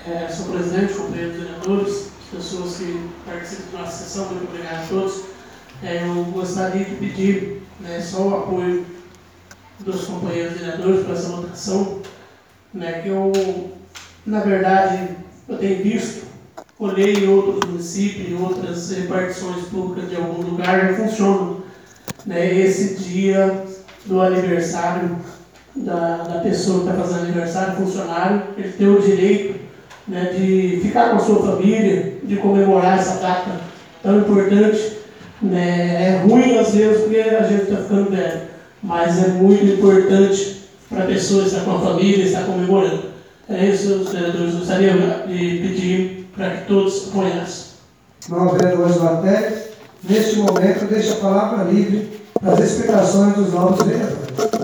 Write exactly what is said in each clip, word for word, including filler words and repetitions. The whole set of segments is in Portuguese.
É, senhor presidente, companheiros vereadores, pessoas que participam da nossa sessão, muito obrigado a todos. É, eu gostaria de pedir, né, só o apoio dos companheiros vereadores para essa votação, né, que eu, na verdade, eu tenho visto, olhei em outros municípios, em outras repartições públicas de algum lugar, já funciona, né, esse dia do aniversário da, da pessoa que está fazendo aniversário, funcionário, ele tem o direito, né, de ficar com a sua família, de comemorar essa data tão importante. Né, é ruim às vezes porque a gente está ficando velho, mas é muito importante para a pessoa estar com a família, estar comemorando. É isso, os vereadores, gostaria de pedir para que todos apoiassem. Não, vereadores do A T E C, neste momento, deixo a palavra livre para as explicações dos novos vereadores.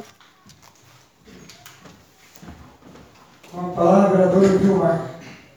Com a palavra, vereador Vilmar.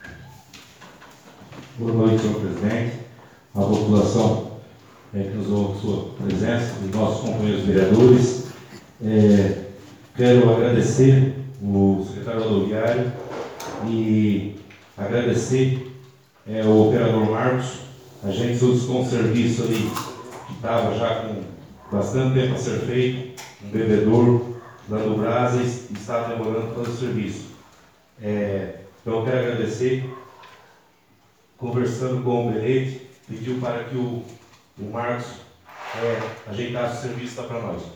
Boa noite, senhor presidente, a população é, que nos ouve sua presença, os nossos companheiros vereadores. É, quero agradecer o secretário rodoviário e agradecer é, o operador Marcos. A gente solicitou um serviço ali que estava já com bastante tempo a ser feito, um bebedouro, dando brasas, e estava demorando todo o serviço. É, então eu quero agradecer. Conversando com o Benete, pediu para que o, o Marcos é, ajeitasse o serviço lá para nós.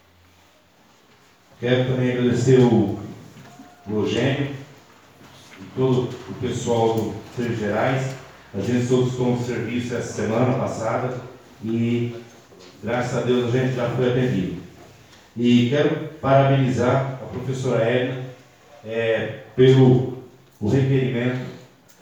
Quero também agradecer o, o Eugênio e todo o pessoal do Serviços Gerais. A gente solicitou um serviço essa semana passada e, graças a Deus, a gente já foi atendido. E quero parabenizar a professora Edna é, pelo o requerimento.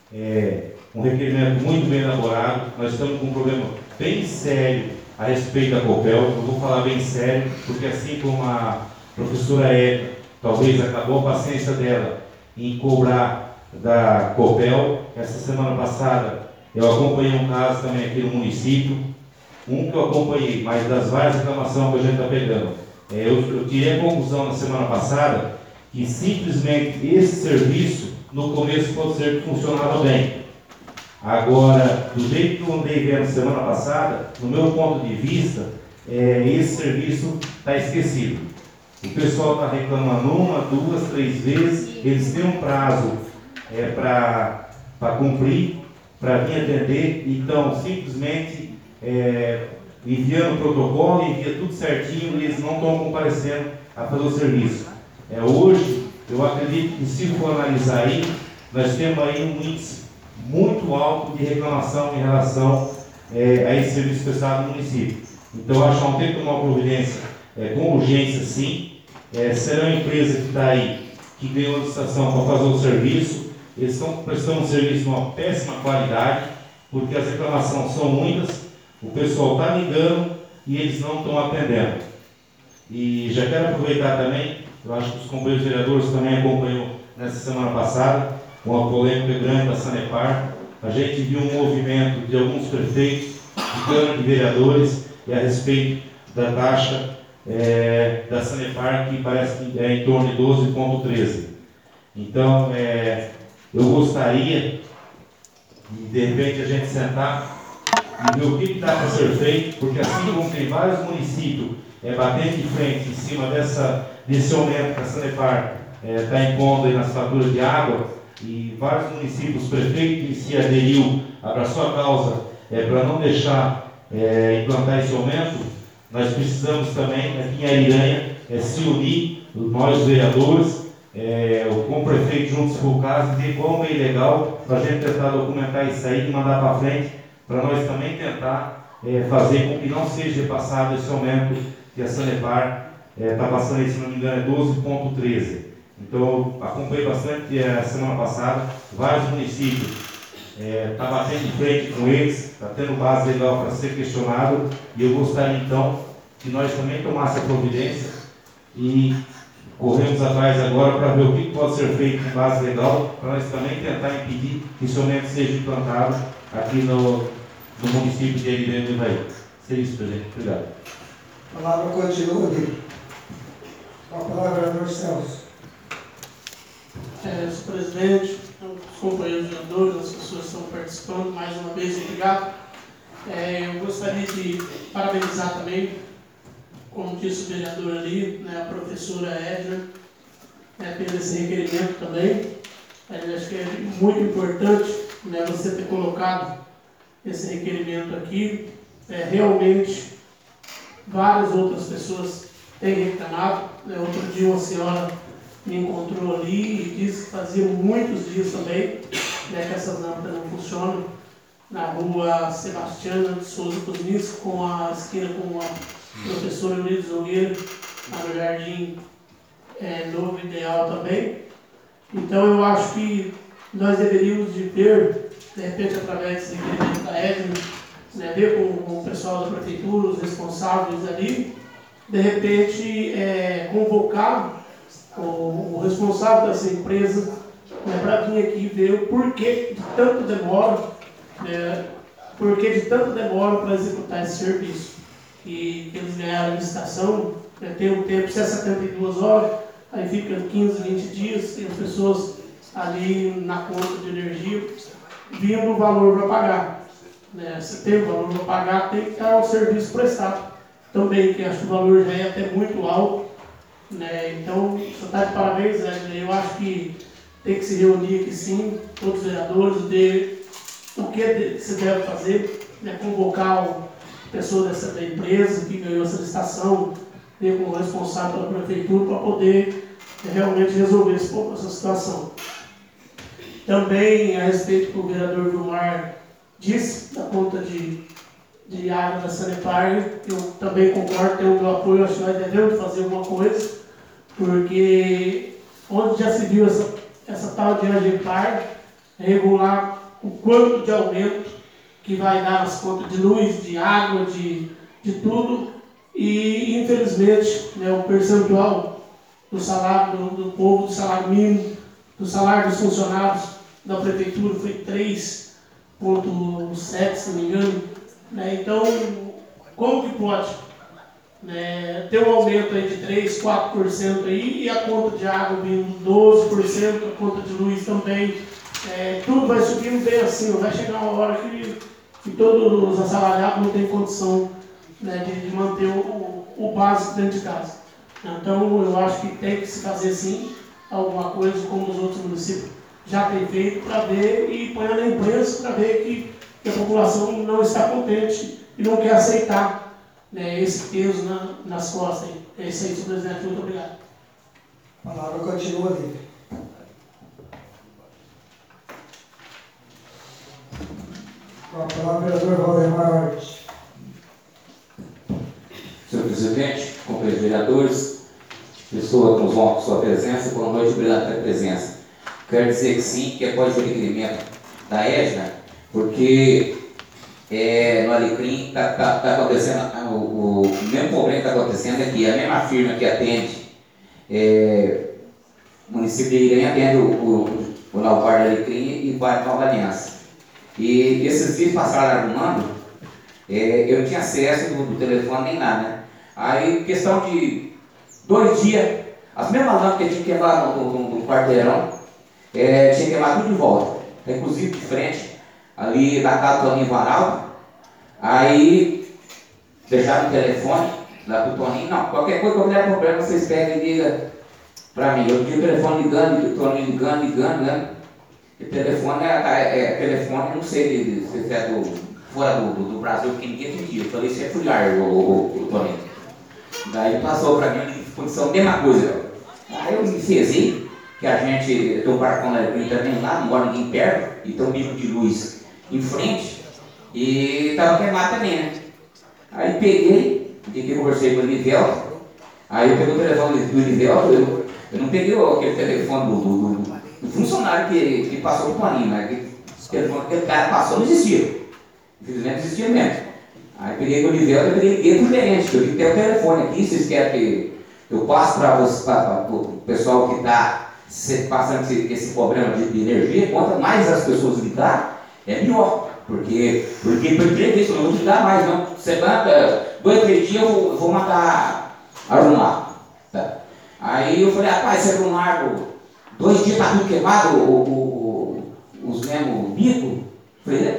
É, um requerimento muito bem elaborado. Nós estamos com um problema bem sério a respeito da Copel. Eu vou falar bem sério, porque assim como a professora Edna, talvez acabou a paciência dela em cobrar da Copel. Essa semana passada eu acompanhei um caso também aqui no município, um que eu acompanhei, mas das várias reclamações que a gente está pegando. É, eu, eu tirei a conclusão na semana passada que simplesmente esse serviço no começo pode ser que funcionava bem. Agora, do jeito que eu andei vendo semana passada, no meu ponto de vista, é, esse serviço está esquecido. O pessoal está reclamando uma, duas, três vezes, eles têm um prazo é, para cumprir, para vir atender, então simplesmente é, enviando o protocolo, envia tudo certinho e eles não estão comparecendo a fazer o serviço. É, hoje, eu acredito que se for analisar aí, nós temos aí um índice muito alto de reclamação em relação é, a esse serviço prestado no município. Então, acho que vão ter que tomar uma providência é, com urgência, sim. É, será uma empresa que está aí, que ganhou a licitação para fazer o serviço. Eles estão prestando um serviço de uma péssima qualidade, porque as reclamações são muitas, o pessoal está ligando e eles não estão atendendo. E já quero aproveitar também, eu acho que os companheiros vereadores também acompanham nessa semana passada, uma polêmica grande da Sanepar. A gente viu um movimento de alguns prefeitos, de Câmara de Vereadores, e a respeito da taxa é, da Sanepar, que parece que é em torno de doze vírgula treze. Então, é, eu gostaria de, de repente, a gente sentar e ver o que está para ser feito, porque assim como tem vários municípios é, batendo de frente em cima dessa, desse aumento que a Sanepar está é, impondo aí nas faturas de água, e vários municípios, o prefeito em si aderiu, abraçou a causa é, para não deixar é, implantar esse aumento. Nós precisamos também, aqui em Ariranha, é, se unir, nós vereadores, é, com o prefeito junto, se for o caso, ver como é ilegal, para a gente tentar documentar isso aí e mandar para frente, para nós também tentar é, fazer com que não seja repassado esse aumento que a Sanepar está é, passando aí, se não me engano, é doze vírgula treze. Então, eu acompanhei bastante a semana passada, vários municípios estão é, tá batendo de frente com eles, está tendo base legal para ser questionado, e eu gostaria então que nós também tomássemos a providência e corremos atrás agora para ver o que pode ser feito com base legal, para nós também tentar impedir que esse aumento seja implantado aqui no, no município de Ariranha do Ivaí. Seria isso, presidente. Obrigado. A palavra continua aqui. Com a palavra, vereador Celso. É, senhor presidente, os companheiros vereadores, as pessoas que estão participando, mais uma vez, obrigado. É, eu gostaria de parabenizar também, como disse o vereador ali, né, a professora Edna, né, pelo esse requerimento também. Eu acho que é muito importante, né, você ter colocado esse requerimento aqui. É, realmente, várias outras pessoas têm reclamado. Né, outro dia uma senhora me encontrou ali e disse que fazia muitos dias também, né, que essas lâmpadas não funcionam, na rua Sebastiana de Souza Cosmis, com a esquina com a professora Luiz Nogueira, no Jardim é, Novo Ideal também. Então eu acho que nós deveríamos de ter, de repente através desse requerimento da Edna, né, ver com, com o pessoal da prefeitura, os responsáveis ali, de repente é, convocar o, o responsável dessa empresa, né, para vir aqui ver o porquê de tanto demora, né, porquê de tanto demora para executar esse serviço. E que eles ganharam a licitação, né, tem um tempo, se é setenta e duas horas, aí fica quinze, vinte dias, e as pessoas ali na conta de energia vindo o valor para pagar. Né, se tem o valor para pagar, tem que estar o serviço prestado também, que acho que o valor já é até muito alto. Né, então, só está de parabéns, né, eu acho que tem que se reunir aqui sim, todos os vereadores, ver o que se deve fazer, né, convocar a pessoa dessa da empresa que ganhou essa licitação, ver como responsável pela prefeitura para poder é, realmente resolver esse, essa situação. Também a respeito que o vereador Vilmar disse, da conta de, de água da Sanepar, eu também concordo, tenho o meu apoio, acho que nós devemos fazer alguma coisa, porque onde já se viu essa, essa tal de Agepar, regular o quanto de aumento que vai dar nas contas de luz, de água, de, de tudo, e infelizmente né, o percentual do salário do, do povo, do salário mínimo, do salário dos funcionários da prefeitura foi três vírgula sete, se não me engano. Né? Então, como que pode né, ter um aumento aí de três, quatro por cento aí, e a conta de água vindo doze por cento, a conta de luz também, é, tudo vai subindo bem assim, vai chegar uma hora que, que todos os assalariados não têm condição né, de, de manter o, o, o básico dentro de casa. Então, eu acho que tem que se fazer sim alguma coisa como os outros municípios já têm feito para ver e põe na imprensa para ver que, que a população não está contente e não quer aceitar né, esse peso na, nas costas. É isso aí, senhor presidente. Muito obrigado. A palavra continua livre. Com a palavra, vereador Valdemar Hort. Senhor presidente, companheiros vereadores, pessoa que nos honra com sua presença, boa noite, obrigado pela presença. Quero dizer que sim, que após o requerimento da Edna, porque é, no Alecrim está tá, tá acontecendo, o, o mesmo problema que está acontecendo é que a mesma firma que atende é, o município de Irém atende o, o, o Laupar de Alecrim e vai para Nova Aliança. E esses dias passaram arrumando, é, eu não tinha acesso do, do telefone nem nada, né? Aí, questão de dois dias, as mesmas lâmpadas que eu tinha queimado no, no, no quarteirão, é, tinha queimado tudo de volta, inclusive de frente, ali da casa do Toninho Varaldo. Aí, deixaram o telefone lá pro Toninho, não, qualquer coisa, quando der problema, vocês pegam e ligam para mim. Eu tinha o telefone ligando, o Toninho ligando, ligando, ligando. O telefone é, é, é telefone, não sei se é do, fora do, do, do Brasil, porque ninguém atendia. Eu falei, isso é filiar, o, o, o Toninho. Daí ele passou para mim, condição, mesma coisa. Aí eu me fezei, que a gente tem um barcão na Alecrim também lá, não mora ninguém perto, e tem um bico de luz em frente, e estava queimado também, né? Aí peguei, liguei, conversei com o Livelto, aí eu peguei o telefone do Livelto, eu, eu não peguei aquele telefone do, do, do, do funcionário que, que passou pro Toninho, mas aquele telefone que aquele cara passou não existia, infelizmente não existia mesmo. Aí peguei com o Livelto, eu peguei liguei pro gerente, eu vi que tem o telefone aqui, vocês querem que eu passe para o pessoal que está passando esse, esse problema de, de energia, quanto mais as pessoas ligar, é melhor. Porque, porque por previsto, eu não vou ligar mais, não. Semana, dois, três dias eu vou, eu vou mandar arrumar. Tá? Aí eu falei, rapaz, você arrumar, dois dias está tudo queimado, o, o,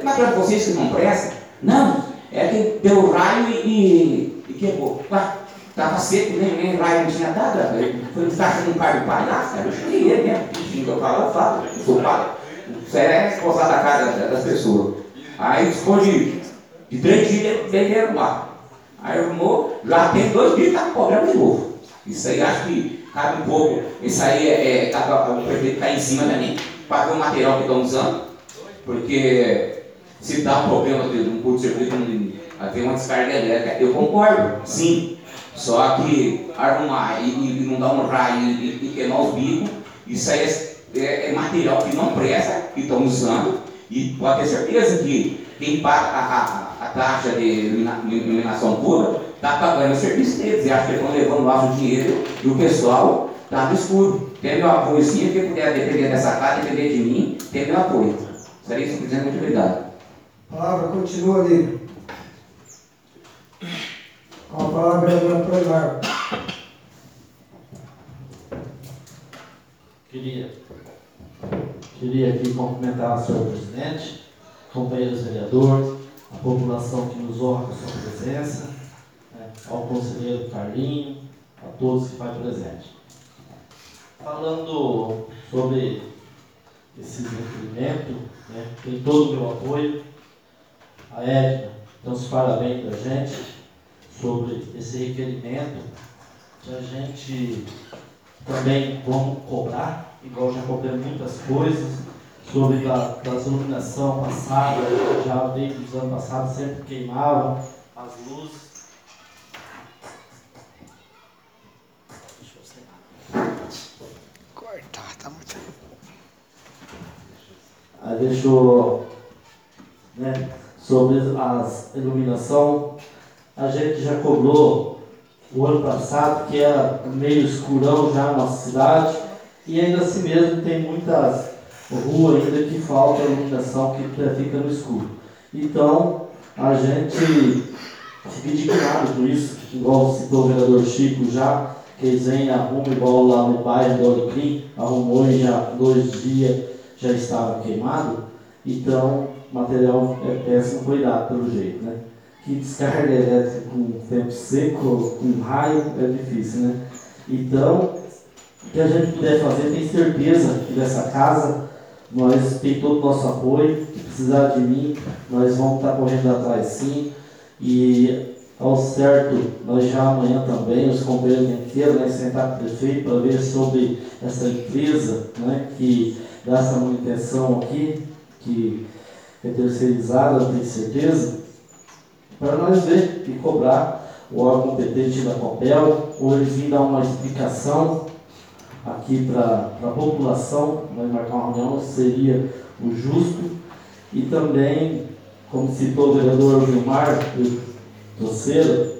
patrão de vocês que não presta? Não, é que deu raio e, e, e quebrou. Estava seco, nem, nem raio não tinha dado. Foi um está achando um pai do palhaço, cara. Eu xinguei ele mesmo. Xinguei, eu falo, eu falo, eu sou padre. Isso é responsável da cara das pessoas. Aí depois de, de três dias ele veio arrumar. Aí arrumou, já tem dois dias que está com problema de novo. Isso aí acho que cabe um pouco. Isso aí é, é tá, o prefeito está em cima também, para ver o material que estão usando. Porque se dá um problema de um curto-circuito, tem uma descarga elétrica, eu concordo, sim. Só que arrumar e, e não dar um raio e, e queimar os bicos, isso aí é, é, é material que não presta, que estão usando. E pode ter certeza que quem paga a, a, a taxa de iluminação pura está pagando o serviço deles. E acho que eles estão levando lá o dinheiro e o pessoal está no escuro. Tem meu apoio sim, quem puder depender dessa casa, depender de mim, tem meu apoio. Seria isso, presidente, muito obrigado. A palavra continua livre. Com a palavra, vereadora Proilar. Queria, queria aqui cumprimentar o senhor presidente, companheiros vereadores, a população que nos honra com sua presença, né, ao conselheiro Carlinho, a todos que fazem presente. Falando sobre esse requerimento, né, tem todo o meu apoio. A Edna dá os parabéns para a gente sobre esse requerimento, que a gente também vamos cobrar, igual já cobramos muitas coisas, sobre a das iluminação passada, já desde os anos passados sempre queimavam as luzes. Deixa eu secar. Cortar, tá muito. Aí deixou, né, sobre as iluminação, a gente já cobrou o ano passado, que era meio escurão já na nossa cidade, e ainda assim mesmo tem muitas ruas ainda que falta iluminação, que fica no escuro. Então, a gente fica indignado com isso, igual citou o vereador Chico já, que eles vêm arrumam igual lá no bairro do Alecrim, arrumou e já dois dias já estava queimado. Então, o material é péssimo cuidado pelo jeito, né? Que descarga elétrica com tempo seco, com raio, é difícil, né? Então, o que a gente puder fazer, tem certeza que dessa casa, nós tem todo o nosso apoio. Se precisar de mim, nós vamos estar correndo atrás sim. E ao certo, nós já amanhã também, os companheiros inteiros, né, sentar com o prefeito para ver sobre essa empresa, né, que dá essa manutenção aqui, que é terceirizada, não tenho certeza, para nós ver e cobrar o órgão competente da Copel, ou eles virem dar uma explicação aqui para a população, nós marcar uma reunião, seria o justo. E também, como citou o vereador Gilmar Doceira,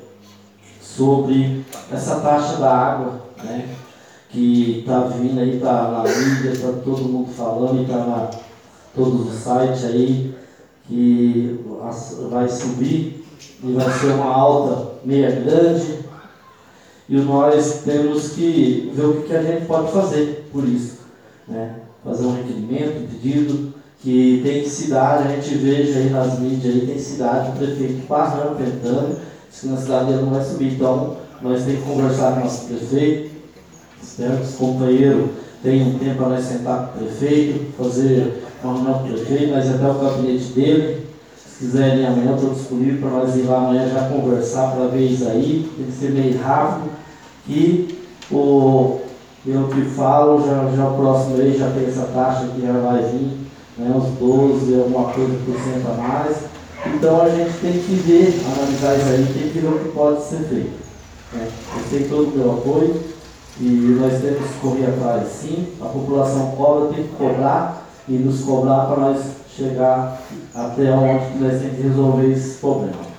sobre essa taxa da água, né, que está vindo aí, está na mídia, está todo mundo falando, está na todos os sites aí, que vai subir e vai ser uma alta meia grande, e nós temos que ver o que a gente pode fazer por isso, né? Fazer um requerimento, um pedido, que tem cidade, a gente veja aí nas mídias, aí tem cidade, o prefeito passando, tentando, diz que na cidade dele não vai subir. Então, nós temos que conversar com o nosso prefeito, espero que os companheiros tenham um tempo para nós sentar com o prefeito, fazer uma reunião com o prefeito, nós até o gabinete dele. Se quiserem ir amanhã, estou disponível para nós ir lá amanhã já conversar para ver isso aí, tem que ser meio rápido. E o, eu que falo, já, já o próximo mês já tem essa taxa que já vai vir, né, uns doze, alguma coisa por cento a mais. Então a gente tem que ver, analisar isso aí, tem que ver o que pode ser feito, né. Eu tenho todo o meu apoio e nós temos que correr atrás sim, a população cobra, tem que cobrar e nos cobrar para nós chegar até onde nós temos que resolver esse problema.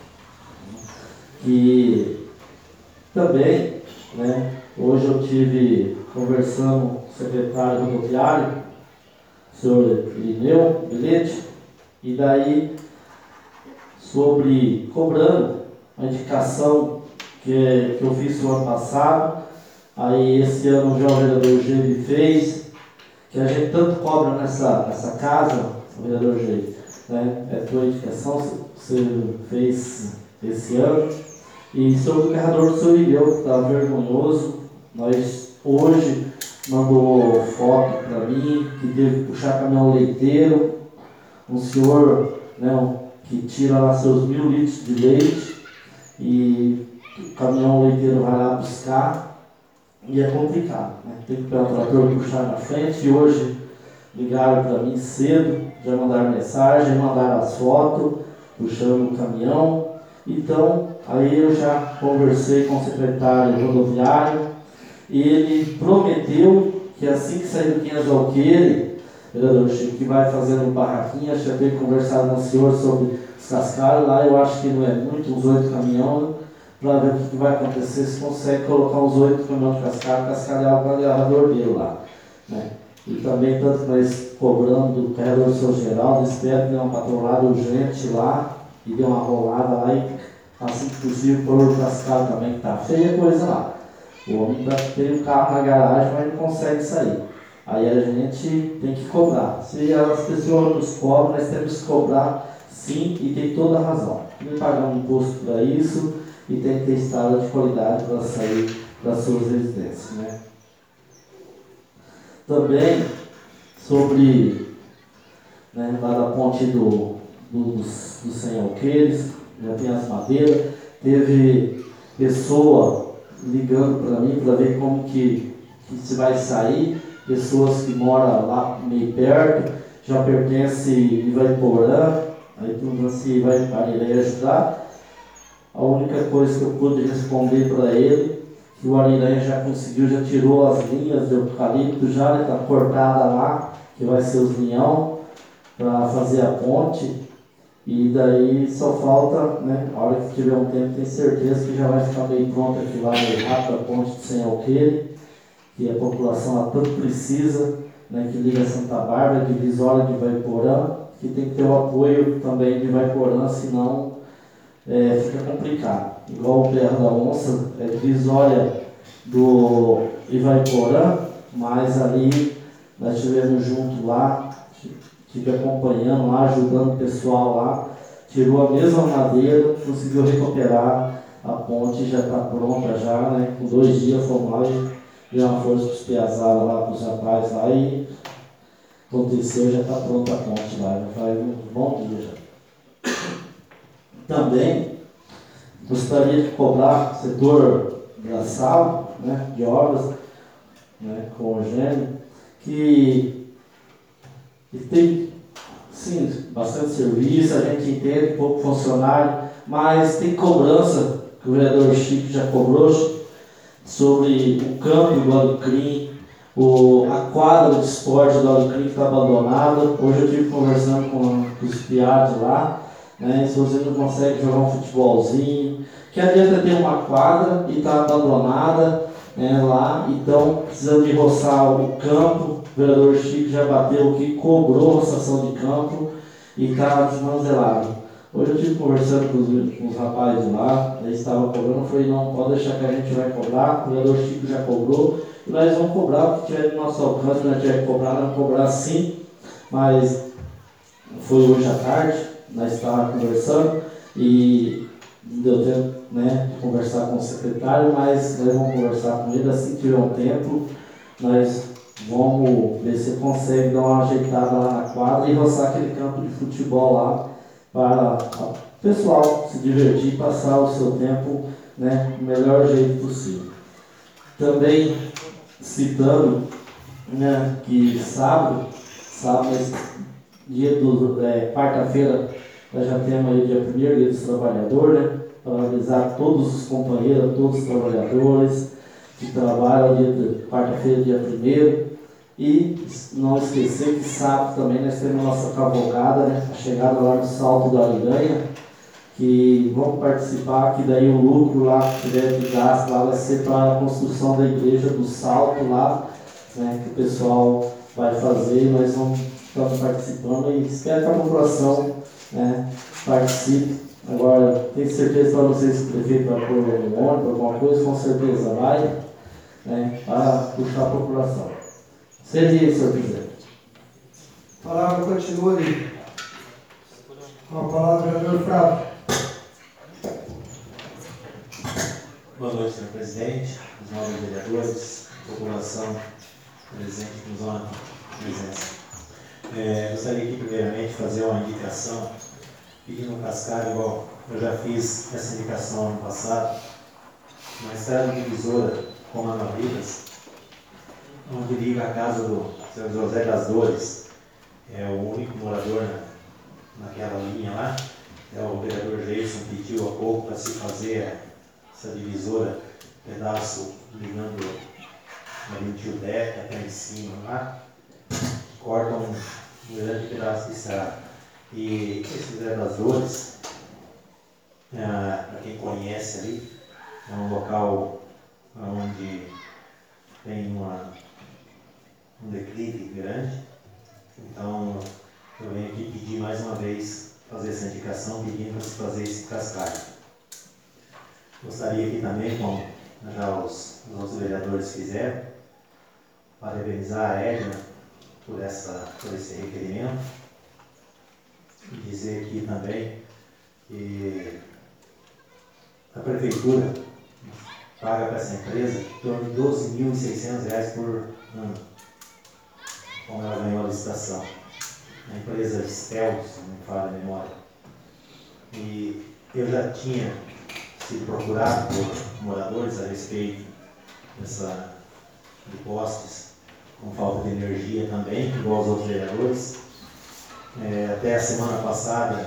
E também, né, hoje eu tive conversando com o secretário rodoviário, o senhor Irineu Bilhete, e daí sobre cobrando a indicação que, que eu fiz no ano passado, aí esse ano já o vereador G me fez, que a gente tanto cobra nessa, nessa casa, o vereador G, né? É a tua indicação, você fez esse ano. E sobre o carregador do seu Ireu, que está vergonhoso, nós hoje mandou foto para mim, que teve que puxar caminhão leiteiro, um senhor, né, que tira lá seus mil litros de leite e o caminhão leiteiro vai lá buscar e é complicado, né? Tem que pegar o trator e puxar na frente. E hoje ligaram para mim cedo, já mandaram mensagem, mandaram as fotos, puxando o caminhão. Então, aí eu já conversei com o secretário rodoviário e ele prometeu que assim que sair do quinhentos Alqueire, vereador Chico, que vai fazendo barraquinhas, já teve conversado com o senhor sobre os cascalhos lá, eu acho que não é muito, uns oito caminhões, para ver o que vai acontecer, se consegue colocar uns oito caminhões de cascalho, cascalhar o carregador dele lá, né? E também, tanto que nós cobramos do carregador São Geraldo, espero que dê uma patrulhada urgente lá, e dê uma rolada lá e, assim que possível, pôr o cascalho também, que está feia a coisa lá. O homem tá, tem um carro na garagem, mas não consegue sair. Aí a gente tem que cobrar. Se as pessoas nos cobram, nós temos que cobrar sim, e tem toda a razão. Tem que pagar um imposto para isso e tem que ter estrada de qualidade para sair das suas residências, né? Também sobre, né, lá da ponte do, do, dos, dos cem alqueires, já tem as madeiras, teve pessoa ligando para mim para ver como que, que se vai sair, pessoas que moram lá meio perto, já pertence e vai Porã, aí tudo se vai para ele ajudar. A única coisa que eu pude responder para ele, que o Ariranha já conseguiu, já tirou as linhas de eucalipto, já está cortada lá, que vai ser os linhão, para fazer a ponte. E daí só falta, né, a hora que tiver um tempo, tenho certeza que já vai ficar meio pronto aqui lá meio rápido, a ponte de cem alqueire, que a população lá tanto precisa, né, que liga Santa Bárbara, divisória de Ivaiporã, que tem que ter o apoio também de Ivaiporã, senão é, fica complicado. Igual o Terra da Onça, é divisória do Ivaiporã, mas ali nós estivemos juntos lá, estive acompanhando lá, ajudando o pessoal lá, tirou a mesma madeira, conseguiu recuperar a ponte, já está pronta já, né? Com dois dias fomos lá e deu uma força para os piazadas lá, para os rapazes lá e aconteceu, já está pronta a ponte lá, já faz um bom dia já. Também gostaria de cobrar o setor braçal, né, de obras, né, com o Eugênio, que E tem, sim, bastante serviço, a gente entende, pouco funcionário, mas tem cobrança, que o vereador Chico já cobrou, sobre o campo do Alecrim, o, a quadra de esporte do Alecrim que está abandonada. Hoje eu estive conversando com, com os piados lá, né, se você não consegue jogar um futebolzinho, que adianta ter uma quadra e está abandonada, né, lá, então precisando de roçar o campo. O vereador Chico já bateu aqui, cobrou roçação de campo e está desmanzelado. Hoje eu estive conversando com os, com os rapazes lá, eles estavam cobrando, eu falei, não, pode deixar que a gente vai cobrar, o vereador Chico já cobrou, e nós vamos cobrar o que tiver no nosso alcance, nós tiver que cobrar, nós vamos cobrar sim, mas foi hoje à tarde, nós estávamos conversando e deu tempo, né, de conversar com o secretário, mas nós vamos conversar com ele assim que tiver um tempo, nós vamos ver se consegue dar uma ajeitada lá na quadra e roçar aquele campo de futebol lá para o pessoal se divertir e passar o seu tempo, né, do melhor jeito possível. Também citando, né, que sábado, sábado, dia do, é, quarta-feira, nós já temos aí o dia primeiro, dia dos trabalhadores, né, para avisar todos os companheiros, todos os trabalhadores que trabalham dia de quarta-feira, dia primeiro. E não esquecer que sábado também nós temos a nossa cavalgada, né? A chegada lá no Salto da Ariranha, que vamos participar, que daí o lucro lá que tiver de gasto lá vai ser para a construção da igreja do Salto lá, né? Que o pessoal vai fazer, nós vamos estar participando e espero que a população, né, participe. Agora, tenho certeza para vocês que o prefeito vai pôr um ônibus, alguma coisa, com certeza vai, né, para puxar a população. Seria isso, senhor presidente. A palavra continua ali. Com a palavra, vereador Flávio. Boa noite, senhor presidente, os nobres vereadores, população presente que nos honra a presença. É, gostaria aqui, primeiramente, de fazer uma indicação, pedindo um cascalho, igual eu já fiz essa indicação ano passado, uma estrada divisora com Manoelias, onde liga a casa do senhor José das Dores, é o único morador na, naquela linha lá. É, o vereador Jason pediu há pouco para se fazer essa divisora, pedaço ligando ali o Tio Deca até em cima lá, corta um, um grande pedaço de estrada. E esse José das Dores, é, para quem conhece ali, é um local onde tem uma, um declive grande. Então, eu venho aqui pedir mais uma vez, fazer essa indicação, pedindo para se fazer esse cascalho. Gostaria aqui também, como já os, os outros vereadores fizeram, parabenizar a Edna por, essa, por esse requerimento e dizer aqui também que a prefeitura paga para essa empresa em torno de doze mil e seiscentos reais por ano, como ela ganhou a licitação. A empresa Stel, se não me falha a memória. E eu já tinha sido procurado por moradores a respeito dessa, de postes com falta de energia também, igual os outros vereadores. É, até a semana passada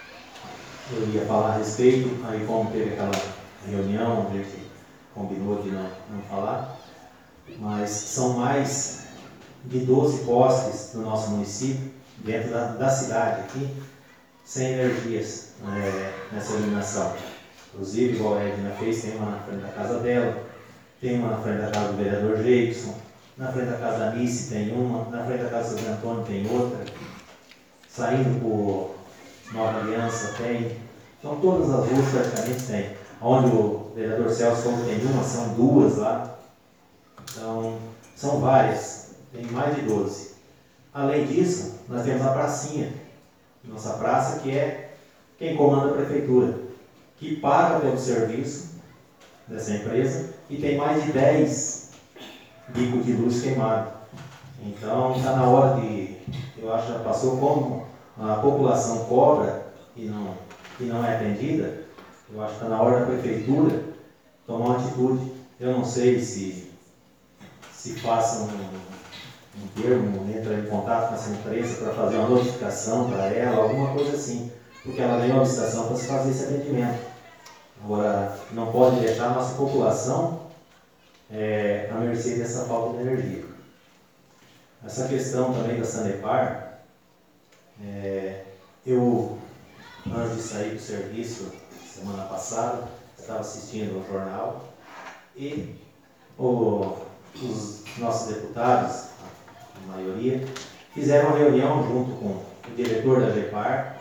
eu ia falar a respeito, aí como teve aquela reunião, a gente combinou de não, não falar, mas são mais de doze postes do nosso município, dentro da, da cidade aqui, sem energias é, nessa iluminação. Inclusive, igual a Edna fez, tem uma na frente da casa dela, tem uma na frente da casa do vereador Jackson, na frente da casa da Nice tem uma, na frente da casa do São Antônio tem outra, saindo por Nova Aliança tem. Então todas as ruas praticamente tem. Onde o vereador Celso falou que tem uma, são duas lá. Então, são várias, tem mais de doze. Além disso, nós temos a pracinha, nossa praça, que é quem comanda a prefeitura, que paga pelo serviço dessa empresa e tem mais de dez bicos de luz queimados. Então, está na hora de, eu acho que já passou, como a população cobra e não, e não é atendida, eu acho que está na hora da prefeitura tomar uma atitude. Eu não sei se, se faça um, um termo, entra em contato com essa empresa para fazer uma notificação para ela, alguma coisa assim, porque ela ganhou a licitação para se fazer esse atendimento. Agora, não pode deixar a nossa população é, à mercê dessa falta de energia. Essa questão também da Sanepar, é, eu, antes de sair do serviço, semana passada, estava assistindo ao jornal e o, os nossos deputados, a maioria, fizeram uma reunião junto com o diretor da Gepar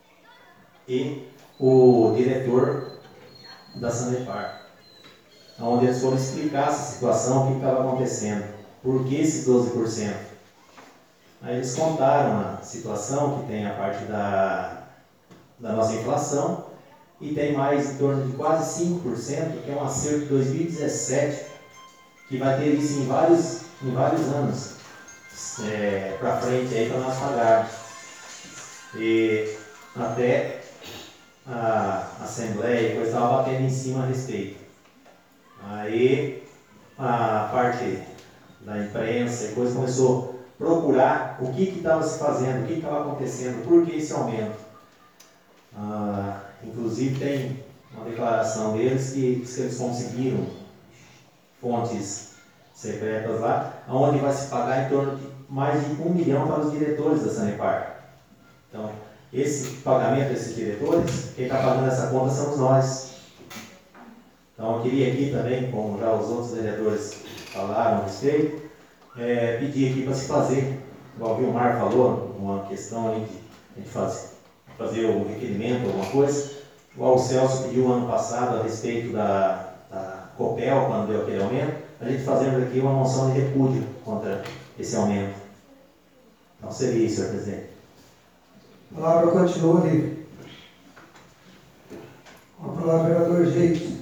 e o diretor da Sanepar, onde eles foram explicar essa situação, o que estava acontecendo, por que esses doze por cento. Aí eles contaram a situação, que tem a parte da, da nossa inflação, e tem mais em torno de quase cinco por cento, que é um acerto de dois mil e dezessete, que vai ter isso em vários, em vários anos é, para frente aí para nós pagarmos. E até a Assembleia depois estava batendo em cima a respeito. Aí a parte da imprensa e coisa começou a procurar o que estava se fazendo, o que estava acontecendo, por que esse aumento. Ah, inclusive tem uma declaração deles que diz que eles conseguiram fontes secretas lá, onde vai se pagar em torno de mais de um milhão para os diretores da Sanepar. Então, esse pagamento desses diretores, quem está pagando essa conta somos nós. Então, eu queria aqui também, como já os outros vereadores falaram a respeito, é, pedir aqui para se fazer, igual o Vilmar falou, uma questão aí de a gente fazer, fazer o requerimento, alguma coisa, igual o Celso pediu ano passado a respeito da, da Copel, quando deu aquele aumento, a gente fazendo aqui uma moção de repúdio contra esse aumento. Então, seria isso, senhor presidente. A palavra continua livre. Olá, vereador Geis.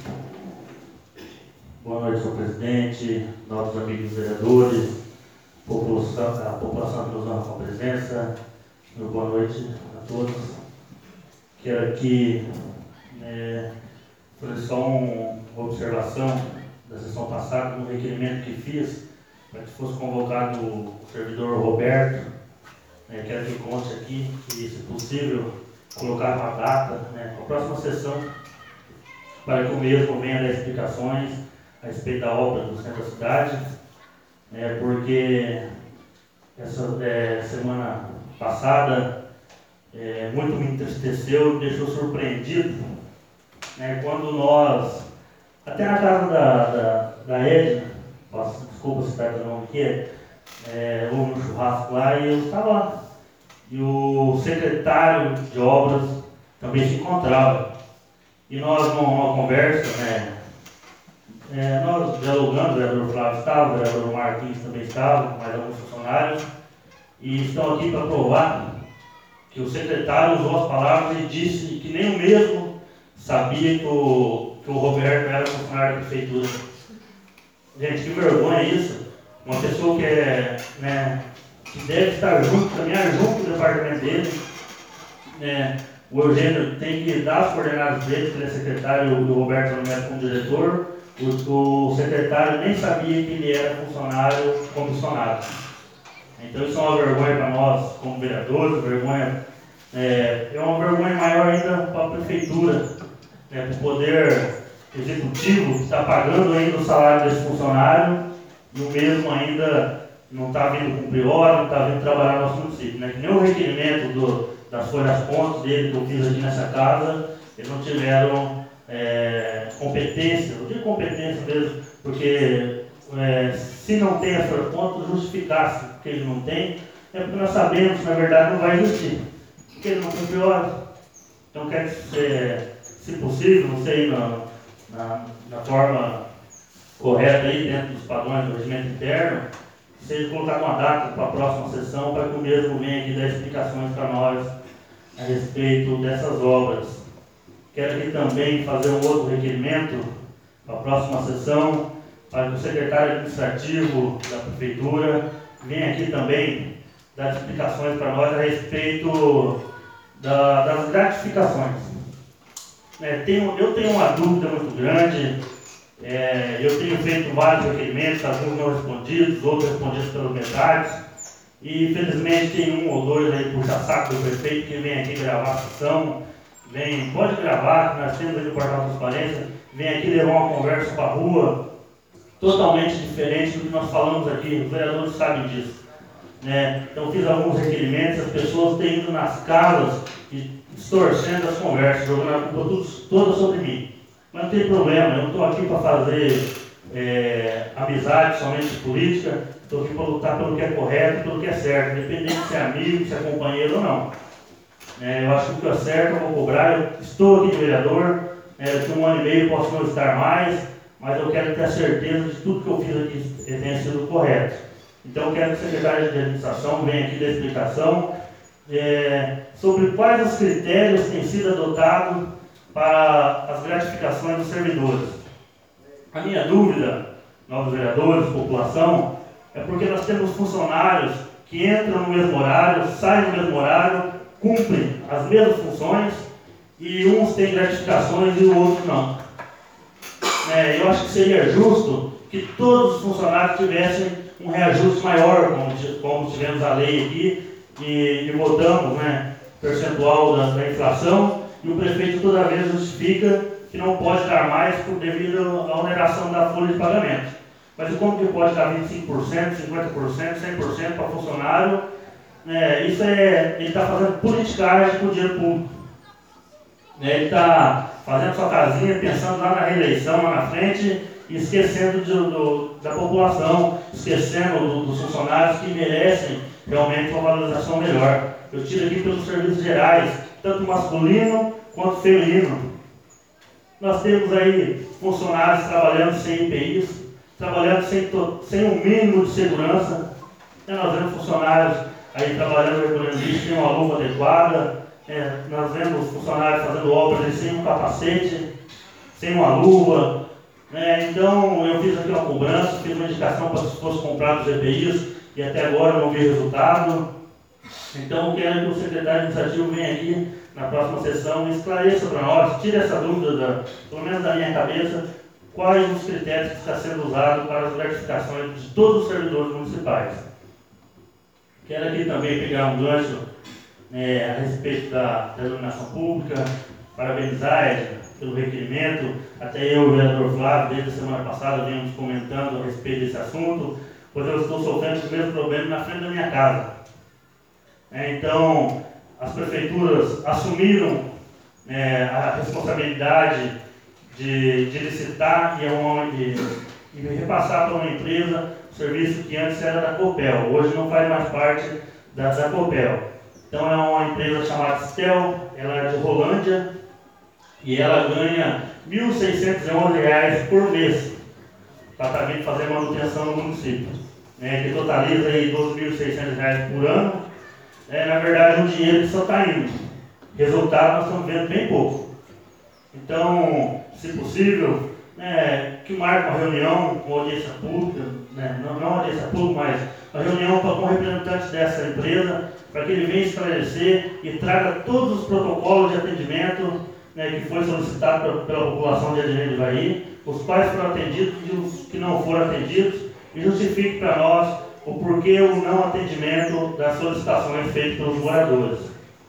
Boa noite, senhor presidente, nossos amigos vereadores, população, a população que nos honra com a presença. Boa noite a todos. Quero aqui é, fazer só um, uma observação da sessão passada, no requerimento que fiz, para que fosse convocado o servidor Roberto. É, quero que conste aqui que, se possível, colocar uma data, né, para a próxima sessão, para que o mesmo venha dar explicações a respeito da obra do centro da cidade, é, porque essa é, semana passada é, muito me entristeceu e me deixou surpreendido, né, quando nós, até na casa da, da, da Edna, posso, desculpa citar o nome aqui, é, houve um churrasco lá e eu estava lá, e o secretário de obras também se encontrava, e nós numa conversa, né, É, nós dialogamos, o vereador Flávio estava, o vereador Marquinhos também estava, mais alguns funcionários, e estão aqui para provar que o secretário usou as palavras e disse que nem o mesmo sabia que o, que o Roberto era funcionário da prefeitura. Gente, que vergonha isso. Uma pessoa que, é, né, que deve estar junto, caminhar junto com o departamento dele. Né, o Eugênio tem que dar as coordenadas dele, que ele é secretário, e o Roberto nomeado como diretor. O, o secretário nem sabia que ele era funcionário comissionado. Então isso é uma vergonha para nós como vereadores, vergonha, é, é uma vergonha maior ainda para a prefeitura, né, para o poder executivo que está pagando ainda o salário desse funcionário e o mesmo ainda não está vindo cumprir hora, não está vindo trabalhar no nosso município. Né, que nem o requerimento do, das folhas pontos dele que eu fiz aqui nessa casa, eles não tiveram É, competência, eu digo competência mesmo, porque é, se não tem as suas contas, justificar-se que ele não tem, é porque nós sabemos que na verdade não vai existir, porque ele não cumpriu horas. Então quero que, se, se possível, não sei, na, na, na forma correta aí, dentro dos padrões do regimento interno, seja colocado uma data para a próxima sessão, para que o mesmo venha aqui dar explicações para nós a respeito dessas obras. Quero aqui também fazer um outro requerimento para a próxima sessão, para que o secretário administrativo da prefeitura venha aqui também dar explicações para nós a respeito da, das gratificações. É, tenho, eu tenho uma dúvida muito grande, é, eu tenho feito vários requerimentos, alguns não respondidos, outros respondidos pelas metades, e infelizmente tem um ou dois aí puxa-saco do prefeito que vem aqui gravar a sessão. Vem, pode gravar, nós temos aí no portal Transparência, vem aqui levar uma conversa para a rua, totalmente diferente do que nós falamos aqui, os vereadores sabem disso. Né? Então fiz alguns requerimentos, as pessoas têm ido nas casas e distorcendo as conversas, jogando a culpa tudo, toda sobre mim. Mas não tem problema, eu não estou aqui para fazer é, amizade somente política, estou aqui para lutar pelo que é correto, pelo que é certo, independente se é amigo, se é companheiro ou não. É, eu acho que o que é certo eu vou cobrar, eu estou aqui de vereador, é, daqui um ano e meio posso não estar mais, mas eu quero ter a certeza de tudo que eu fiz aqui tenha sido correto. Então eu quero que o secretário de administração venha aqui dar explicação é, sobre quais os critérios têm sido adotados para as gratificações dos servidores. A minha dúvida, novos vereadores, população, é porque nós temos funcionários que entram no mesmo horário, saem no mesmo horário, cumprem as mesmas funções e uns têm gratificações e o outro não. É, eu acho que seria justo que todos os funcionários tivessem um reajuste maior, como, como tivemos a lei aqui e, e votamos, né, percentual da, da inflação, e o prefeito toda vez justifica que não pode dar mais por devido à oneração da folha de pagamento. Mas como que pode dar vinte e cinco por cento, cinquenta por cento, cem por cento para funcionário? É, isso é, ele está fazendo politicagem com o dinheiro público. É, ele está fazendo sua casinha, pensando lá na reeleição, lá na frente, e esquecendo de, do, da população, esquecendo do, dos funcionários que merecem realmente uma valorização melhor. Eu tiro aqui pelos serviços gerais, tanto masculino quanto feminino. Nós temos aí funcionários trabalhando sem I P Is, trabalhando sem, to, sem um mínimo de segurança. E nós vemos funcionários aí trabalhando recolhendo lixo sem uma luva adequada. É, nós vemos funcionários fazendo obras sem um capacete. sem uma luva. Né? Então, eu fiz aqui uma cobrança, fiz uma indicação para que fosse comprado os E P Is e até agora não vi resultado. Então, eu quero que o secretário administrativo venha aqui na próxima sessão e esclareça para nós, tire essa dúvida, da, pelo menos da minha cabeça, quais os critérios que estão sendo usados para as gratificações de todos os servidores municipais. Quero aqui também pegar um gancho é, a respeito da, da iluminação pública, parabenizar a Edna pelo requerimento. Até eu e o vereador Flávio, desde a semana passada, vimos comentando a respeito desse assunto, pois eu estou sofrendo o mesmo problema na frente da minha casa. É, então, as prefeituras assumiram é, a responsabilidade de, de licitar e, e, e repassar para uma empresa o serviço que antes era da Copel, hoje não faz mais parte da, da Copel. Então é uma empresa chamada Stel, ela é de Rolândia e ela ganha mil seiscentos e onze reais por mês para também fazer manutenção no município, né, que totaliza aí doze mil e seiscentos reais por ano. É, na verdade, um dinheiro que só está indo. Resultado, nós estamos vendo bem pouco. Então, se possível, né, que marque uma reunião com audiência pública, né, não, não audiência pública, mas uma reunião com o representante dessa empresa, para que ele venha esclarecer e traga todos os protocolos de atendimento, né, que foi solicitado pela, pela população de Adriano de Ivaí, os quais foram atendidos e os que não foram atendidos, e justifique para nós o porquê o não atendimento das solicitações feitas pelos moradores.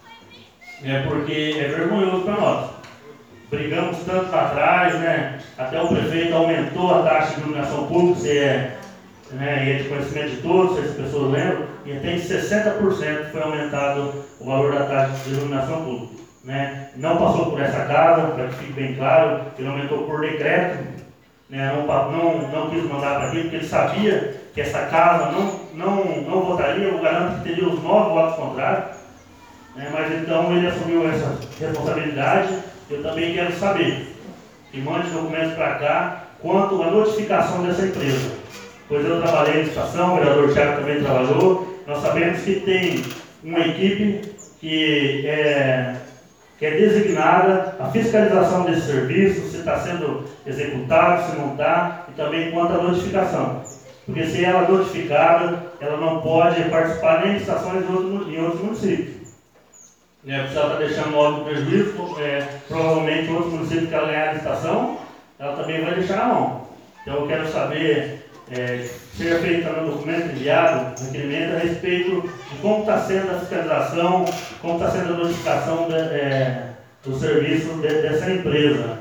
É porque é vergonhoso para nós. Brigamos tanto lá atrás, né? Até o prefeito aumentou a taxa de iluminação pública, se é, né, e é de conhecimento de todos, se as pessoas lembram, e até em sessenta por cento foi aumentado o valor da taxa de iluminação pública. Né? Não passou por essa casa, para que fique bem claro, ele aumentou por decreto, né? não, não, não quis mandar para aqui, porque ele sabia que essa casa não, não, não votaria, eu garanto que teria os nove votos contrários, né? Mas então ele assumiu essa responsabilidade. Eu também quero saber, que mande documentos para cá, quanto à notificação dessa empresa. Pois eu trabalhei na estação, o vereador Thiago também trabalhou, nós sabemos que tem uma equipe que é, que é designada a fiscalização desse serviço, se está sendo executado, se não está, e também quanto à notificação. Porque se ela é notificada, ela não pode participar nem de estações em outros, em outros municípios. É, porque se ela está deixando óbvio prejuízo, é, provavelmente outros municípios que ela ganhar a licitação, ela também vai deixar na mão. Então eu quero saber, é, seja feito também um documento enviado, um requerimento a respeito de como está sendo a fiscalização, como está sendo a notificação de, é, do serviço de, dessa empresa.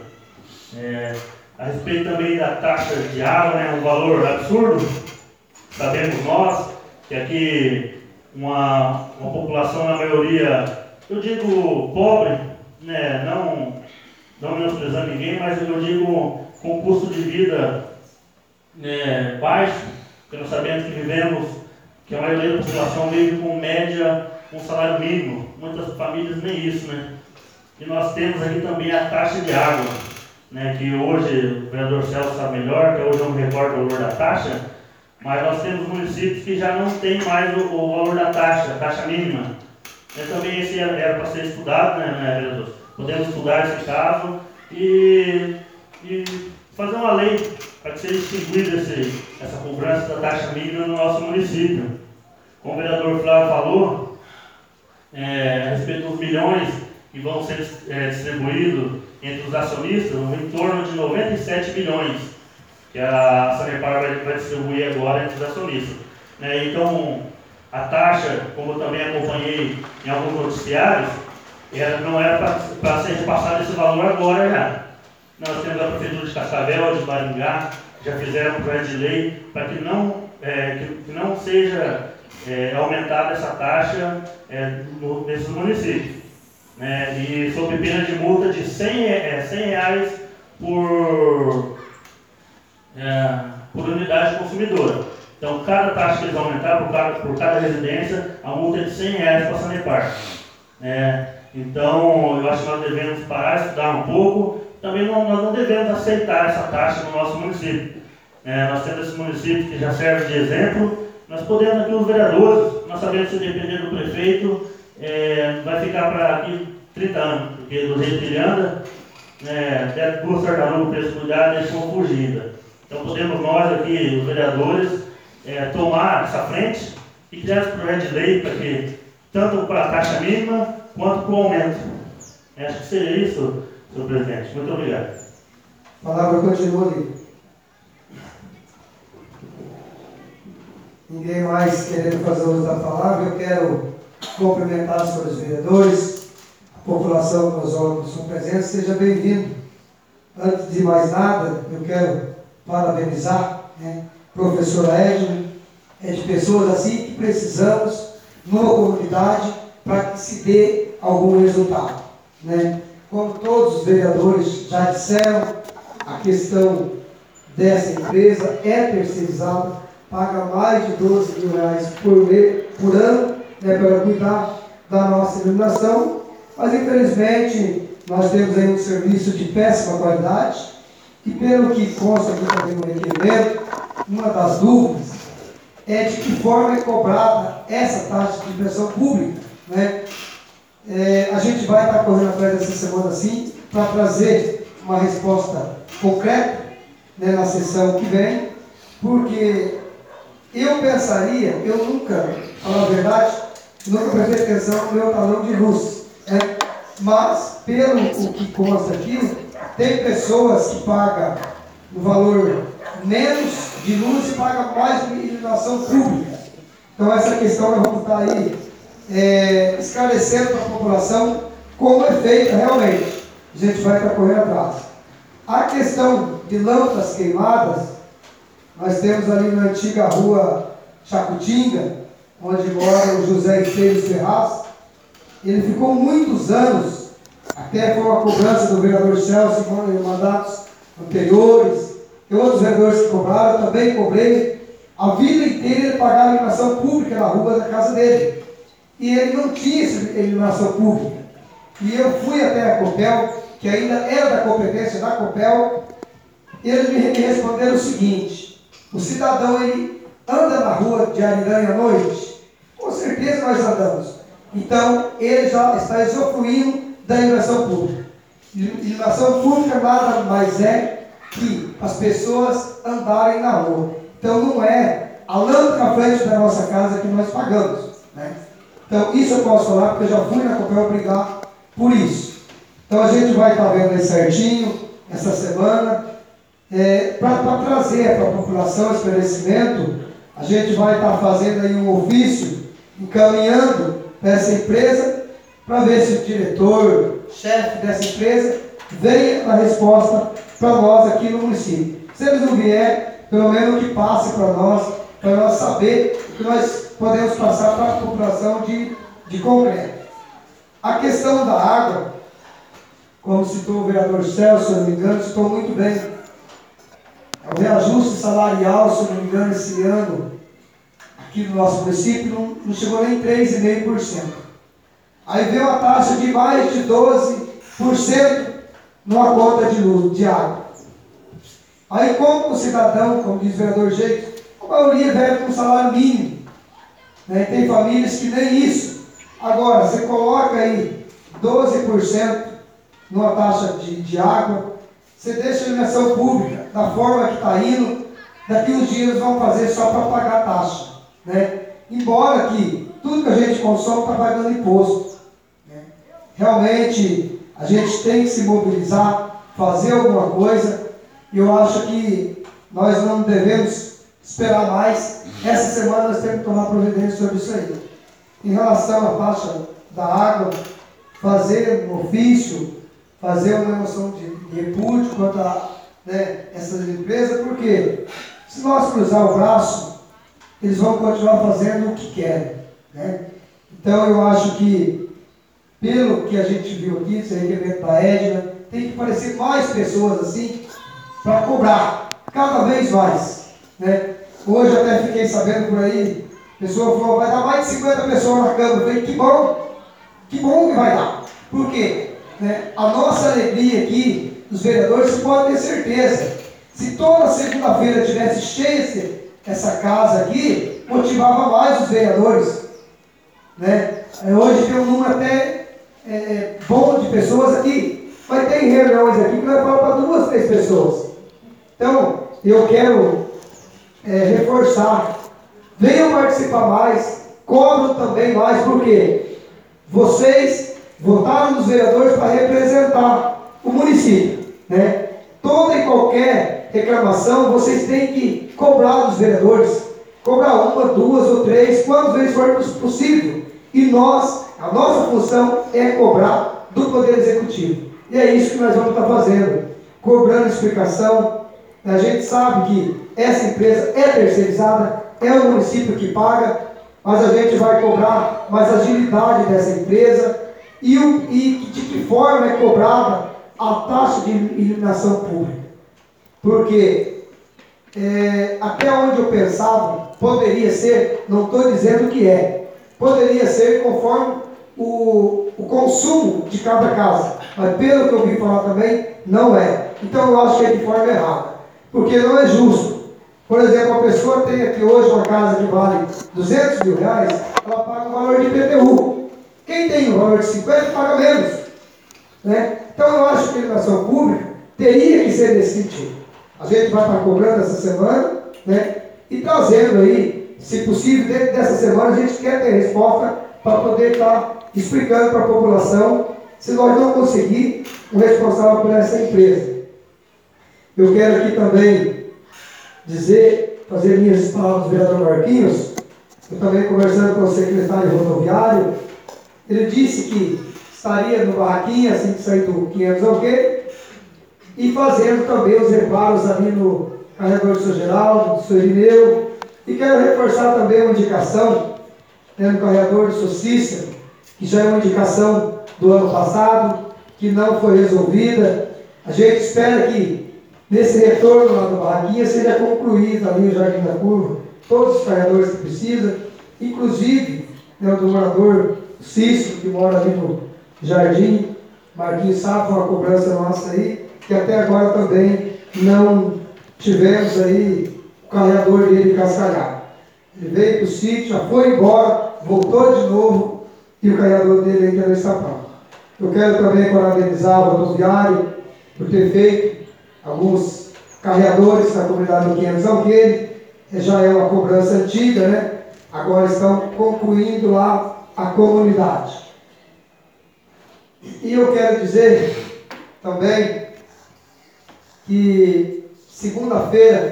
É, a respeito também da taxa de água, né, um valor absurdo. Sabemos nós que aqui uma, uma população, na maioria, eu digo pobre, né, não, não menosprezando ninguém, mas eu digo com custo de vida, né, baixo, porque nós sabemos que vivemos, que a maioria da população vive com média, com salário mínimo, muitas famílias nem isso, né? E nós temos aqui também a taxa de água, né, que hoje o vereador Celso sabe melhor, que hoje eu não me recordo o valor da taxa, mas nós temos municípios que já não tem mais o, o valor da taxa, a taxa mínima. E também esse era para ser estudado, né, né, vereador? Podemos estudar esse caso e, e fazer uma lei para que seja extinguida esse, essa cobrança da taxa mínima no nosso município. Como o vereador Flávio falou, é, a respeito dos milhões que vão ser é, distribuídos entre os acionistas, em torno de noventa e sete milhões, que a Sanepar vai, vai distribuir agora entre os acionistas. Né? Então, a taxa, como eu também acompanhei em alguns noticiários, ela não era para ser repassado esse valor agora já. Nós temos a Prefeitura de Cascavel, de Maringá, já fizeram um projeto de lei para que não, é, que, que não seja é, aumentada essa taxa é, no, nesses municípios. Né? E sob pena de multa de cem reais por, é, por unidade consumidora. Então, cada taxa que eles aumentar por cada, por cada residência, a multa é de cem reais para a Sanepar. É, então, eu acho que nós devemos parar, estudar um pouco. Também não, nós não devemos aceitar essa taxa no nosso município. É, nós temos esse município que já serve de exemplo. Nós podemos aqui, os vereadores, nós sabemos que se depender do prefeito, é, vai ficar para aqui trinta anos, porque do jeito que ele anda, né, até duas tartarugas para eles cuidarem, deixou fugida. Então podemos nós aqui, os vereadores, é, tomar essa frente e criar esse projeto de lei para que, tanto para a taxa mínima quanto para o aumento. É, acho que seria isso, senhor presidente. Muito obrigado. A palavra continua ali. Ninguém mais querendo fazer uso da palavra, eu quero cumprimentar os senhores vereadores, a população que nos órgãos são presentes, seja bem-vindo. Antes de mais nada, eu quero parabenizar, né, a professora Edna, é de pessoas assim que precisamos numa comunidade para que se dê algum resultado, né? Como todos os vereadores já disseram, a questão dessa empresa é terceirizada, paga mais de doze mil reais por, mês, por ano, né, para cuidar da nossa iluminação, mas infelizmente nós temos aí um serviço de péssima qualidade e pelo que consta aqui também no requerimento, uma das dúvidas é de que forma é cobrada essa taxa de pressão pública, né? É, a gente vai estar correndo atrás dessa semana sim, para trazer uma resposta concreta, né, na sessão que vem, porque eu pensaria, eu nunca, para falar a verdade, nunca prestei atenção no meu talão de luz, né? Mas, pelo o que consta aqui, tem pessoas que pagam o valor menos de luz e pagam mais de iluminação pública. Então, essa questão nós vamos estar aí é, esclarecendo para a população como é feita realmente. A gente vai estar correndo atrás. A questão de lâmpadas queimadas, nós temos ali na antiga rua Chacutinga, onde mora o José Esteves Ferraz. Ele ficou muitos anos, até foi uma cobrança do vereador Celso em mandatos anteriores, e outros vereadores que cobraram, eu também cobrei. A vida inteira ele pagava a iluminação pública na rua da casa dele. E ele não tinha essa iluminação pública. E eu fui até a Copel, que ainda era da competência da Copel, e eles me responderam o seguinte: o cidadão ele anda na rua de Ariranha à noite? Com certeza nós andamos. Então, ele já está usufruindo da iluminação pública. Iluminação pública nada mais é que as pessoas andarem na rua. Então, não é a lâmpada na frente da nossa casa que nós pagamos, né? Então, isso eu posso falar, porque eu já fui na Copel brigar por isso. Então, a gente vai estar vendo aí certinho, essa semana, é, para trazer para a população esse esclarecimento. A gente vai estar fazendo aí um ofício, encaminhando para essa empresa, para ver se o diretor, chefe dessa empresa, venha a resposta para nós aqui no município. Se eles não vier, pelo menos que passe para nós, para nós saber que nós podemos passar para a população de, de concreto. A questão da água, como citou o vereador Celso, se eu não me engano, citou muito bem. O reajuste salarial, se eu não me engano, esse ano, aqui no nosso município, não, não chegou nem três vírgula cinco por cento. Aí veio uma taxa de mais de doze por cento numa conta de luz, de água. Aí, como o cidadão, como diz o vereador Jeito, a maioria vive com salário mínimo, né? Tem famílias que nem isso. Agora, você coloca aí doze por cento numa taxa de, de água, você deixa a iluminação pública da forma que está indo, daqui uns dias vão fazer só para pagar a taxa, né? Embora que tudo que a gente consome está pagando imposto, né? Realmente, a gente tem que se mobilizar, fazer alguma coisa, e eu acho que nós não devemos esperar mais. Essa semana nós temos que tomar providência sobre isso aí. Em relação à taxa da água, fazer um ofício, fazer uma moção de, de repúdio contra, né, essas empresas, porque se nós cruzar o braço, eles vão continuar fazendo o que querem, né? Então eu acho que, pelo que a gente viu aqui, esse requerimento da Edna, tem que aparecer mais pessoas assim, para cobrar, cada vez mais, né? Hoje eu até fiquei sabendo por aí, a pessoa falou, vai dar mais de cinquenta pessoas na Câmara. Eu falei, que bom, que bom que vai dar. Por quê? Né? A nossa alegria aqui, os vereadores, você pode ter certeza, se toda segunda-feira tivesse cheia essa casa aqui, motivava mais os vereadores, né? Hoje tem um número até é, bom de pessoas aqui, Mas tem reuniões aqui que vai falar para duas, três pessoas. Então, eu quero é, reforçar. Venham participar mais, cobram também mais, porque vocês votaram nos vereadores para representar o município, né? Toda e qualquer reclamação, vocês têm que cobrar dos vereadores, cobrar uma, duas ou três, quantas vezes for possível. E nós, a nossa função é cobrar do Poder Executivo. E é isso que nós vamos estar fazendo, cobrando explicação. A gente sabe que essa empresa é terceirizada, é o município que paga, mas a gente vai cobrar mais agilidade dessa empresa e, o, e de que forma é cobrada a taxa de iluminação pública. Porque é, até onde eu pensava, poderia ser, não estou dizendo que é, poderia ser conforme o, o consumo de cada casa, mas pelo que eu ouvi falar também, não é. Então eu acho que é de forma errada, porque não é justo. Por exemplo, a pessoa tem aqui hoje uma casa que vale duzentos mil reais, ela paga o valor de I P T U. Quem tem o valor de cinquenta paga menos, né? Então eu acho que a iluminação pública teria que ser nesse sentido. A gente vai estar cobrando essa semana, né? E trazendo aí, se possível, dentro dessa semana, a gente quer ter resposta para poder estar explicando para a população, se nós não conseguir o responsável por essa empresa. Eu quero aqui também dizer, fazer minhas palavras do vereador Marquinhos. Eu também conversando com o secretário rodoviário, ele disse que estaria no barraquinho, assim que sair do quinhentos Alqueire, e fazendo também os reparos ali no carregador do seu Geraldo, do seu Irineu. E quero reforçar também uma indicação, né, no carregador do seu Cícero, que já é uma indicação do ano passado, que não foi resolvida. A gente espera que nesse retorno lá do barraquinha seja concluído ali o Jardim da Curva, todos os carregadores que precisam, inclusive, né, o do morador Cícero, que mora ali no Jardim. Marquinhos sabe, foi uma cobrança nossa aí, que até agora também não tivemos aí o carregador dele cascalhado. Ele veio para o sítio, já foi embora, voltou de novo e o carregador dele ainda não está pronto. Eu quero também parabenizar o rodoviário por ter feito alguns carregadores na comunidade do quinhentos Alqueire. Já é uma cobrança antiga, né? Agora estão concluindo lá a comunidade. E eu quero dizer também que segunda-feira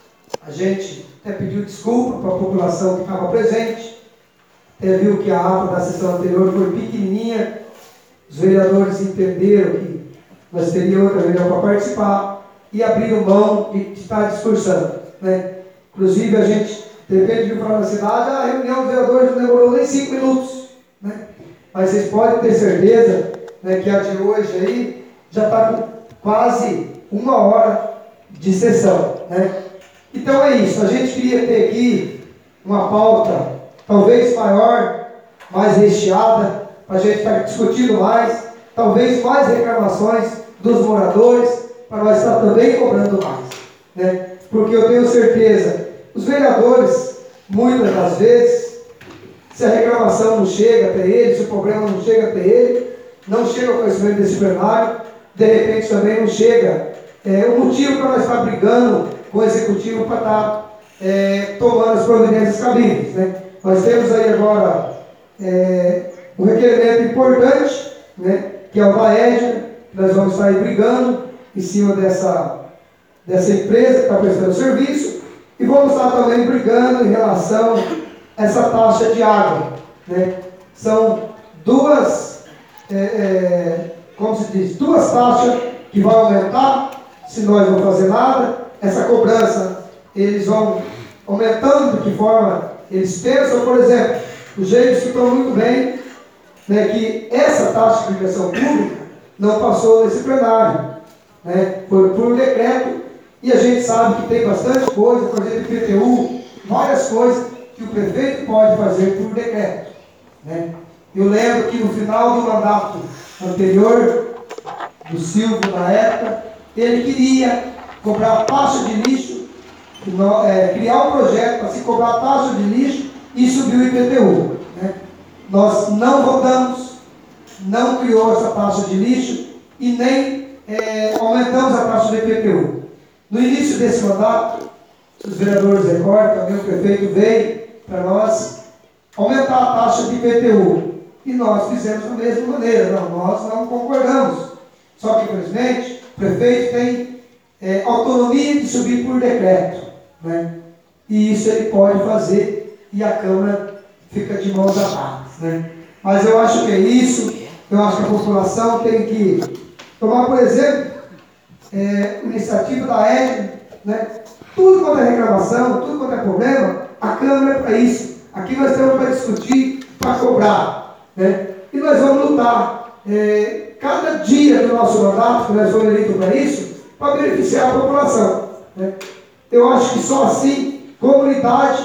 a gente até pediu desculpa para a população que estava presente, até viu que a ata da sessão anterior foi pequenininha, os vereadores entenderam que nós teríamos outra reunião para participar e abriram mão de, de estar discursando, né? Inclusive a gente, de repente, viu falar na cidade, a reunião dos vereadores não demorou nem cinco minutos, né? Mas vocês podem ter certeza, né, que a de hoje aí já está com quase uma hora de sessão, né? Então é isso, a gente queria ter aqui uma pauta talvez maior, mais recheada, para a gente estar discutindo mais, talvez mais reclamações dos moradores, para nós estar também cobrando mais, né? Porque eu tenho certeza, os vereadores, muitas das vezes, se a reclamação não chega até ele, se o problema não chega até ele, não chega ao conhecimento desse plenário, de repente também não chega é, o motivo para nós estar brigando com o executivo para estar é, tomando as providências cabíveis, né? Nós temos aí agora é, um requerimento importante, né, que é o da Edna, que nós vamos estar aí brigando em cima dessa, dessa empresa que está prestando serviço, e vamos estar também brigando em relação a essa taxa de água, né? São duas, é, é, como se diz, duas taxas que vão aumentar se nós não fazer nada. Essa cobrança, eles vão aumentando de que forma eles pensam. Por exemplo, os jeito citou muito bem, né, que essa taxa de iluminação pública não passou nesse plenário, né? Foi por decreto, e a gente sabe que tem bastante coisa, por exemplo, I P T U, várias coisas que o prefeito pode fazer por decreto, né? Eu lembro que no final do mandato anterior, do Silvio na época, ele queria cobrar taxa de lixo, é, criar um projeto para se cobrar taxa de lixo e subir o I P T U, né? Nós não votamos, não criou essa taxa de lixo, e nem é, aumentamos a taxa do I P T U. No início desse mandato, os vereadores recordam, também o prefeito veio para nós aumentar a taxa de I P T U. E nós fizemos da mesma maneira. Não, nós não concordamos. Só que, infelizmente, o prefeito tem é, autonomia de subir por decreto, né? E isso ele pode fazer e a Câmara fica de mãos atadas, né? Mas eu acho que é isso. Eu acho que a população tem que tomar, por exemplo, é, iniciativa da Edna, né? Tudo quanto é reclamação, tudo quanto é problema, a Câmara é para isso. Aqui nós estamos para discutir, para cobrar, né? E nós vamos lutar é, cada dia do nosso mandato, que nós fomos eleitos para isso, para beneficiar a população, né? Eu acho que só assim, comunidade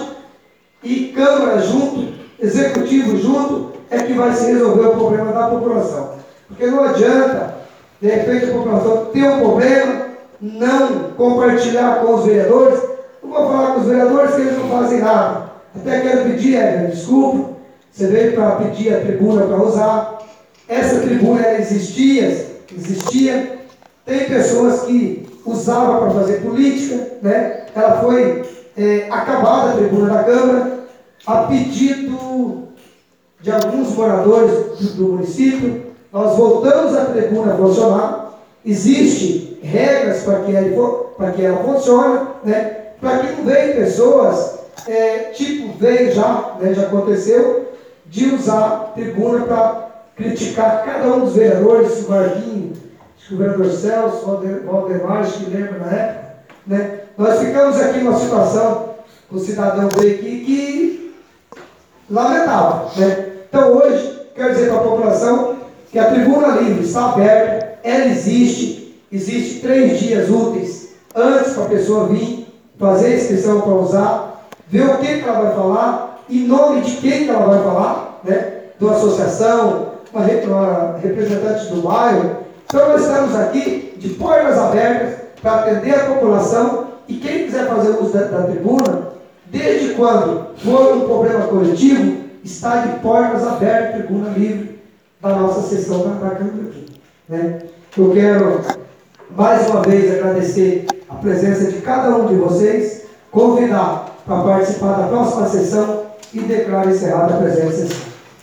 e Câmara junto, Executivo junto, é que vai se resolver o problema da população. Porque não adianta, de repente, a população ter um problema, não compartilhar com os vereadores. Não vou falar com os vereadores que eles não fazem nada. Até quero pedir, Edna, desculpa, você veio para pedir a tribuna para usar. Essa tribuna ela existia, existia. Tem pessoas que usavam para fazer política, né? Ela foi é, acabada a tribuna da Câmara, a pedido de alguns moradores do, do município. Nós voltamos a tribuna a funcionar. Existem regras para que ela, para que ela funcione, né? Para que não venham pessoas, é, tipo, veio já, né, já aconteceu, de usar a tribuna para criticar cada um dos vereadores, o Marquinhos, acho que o vereador Celso, o Valdemar, acho que lembra na época, né? Nós ficamos aqui numa situação, o cidadão veio aqui, que lamentável, né? Então hoje, quero dizer para a população que a tribuna livre está aberta, ela existe, existe três dias úteis antes para a pessoa vir, fazer a inscrição para usar, ver o que, que ela vai falar, em nome de quem que ela vai falar, né? De uma associação, uma, uma representante do bairro. Então nós estamos aqui de portas abertas para atender a população e quem quiser fazer uso da, da tribuna, desde quando for um problema coletivo, está de portas abertas, tribuna livre da nossa sessão da, da Câmara aqui, né? Eu quero mais uma vez agradecer a presença de cada um de vocês, convidar para participar da próxima sessão e declaro encerrada a presente sessão.